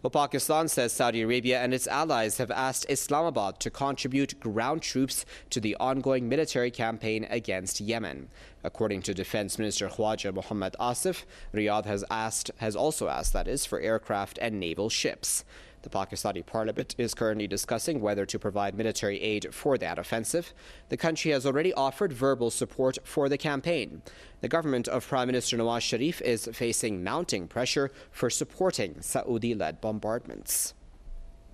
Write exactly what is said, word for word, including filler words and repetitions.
Well, Pakistan says Saudi Arabia and its allies have asked Islamabad to contribute ground troops to the ongoing military campaign against Yemen. According to Defense Minister Khwaja Mohammad Asif, Riyadh has asked, has also asked, that is, for aircraft and naval ships. The Pakistani parliament is currently discussing whether to provide military aid for that offensive. The country has already offered verbal support for the campaign. The government of Prime Minister Nawaz Sharif is facing mounting pressure for supporting Saudi-led bombardments.